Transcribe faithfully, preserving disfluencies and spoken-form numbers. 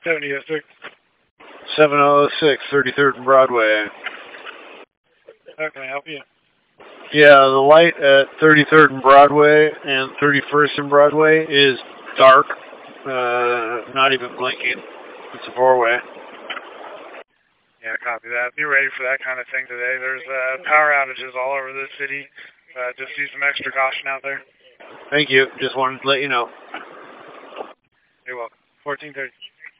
seventy oh six. seven oh six, thirty-third and Broadway. How can I help you? Yeah, the light at thirty-third and Broadway and thirty-first and Broadway is dark, uh, not even blinking. It's a four-way. Yeah, copy that. Be ready for that kind of thing today. There's uh, power outages all over the city. Uh, just use some extra caution out there. Thank you. Just wanted to let you know. You're welcome. fourteen thirty.